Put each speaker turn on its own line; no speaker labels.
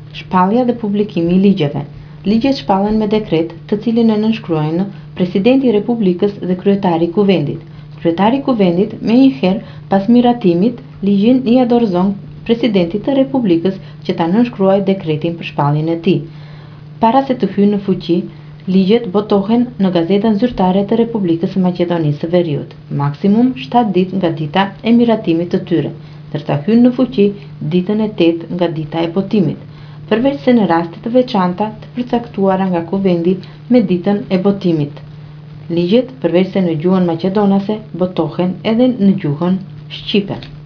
Shpallja dhe publikimi i ligjeve. Ligjet shpallen me dekret, të cilin e nënshkruajnë Presidenti i Republikës dhe Kryetari i Kuvendit. Kryetari i Kuvendit, menjëherë pas miratimit, ligjin I dorëzon Presidentit të Republikës që ta nënshkruajë dekretin për shpalljen e tij. Para se të hyjnë në fuqi, ligjet botohen në Gazetën Zyrtare të Republikës së Maqedonisë së Veriut, maksimum 7 ditë nga dita e miratimit të tyre, ndërsa hyjnë në fuqi ditën e 8 nga dita e botimit, përveçse në raste të veçanta të përcaktuara nga Kuvendi me ditën e botimit. Ligjet, përveçse në gjuhën maqedonase, botohen edhe në gjuhën shqipe.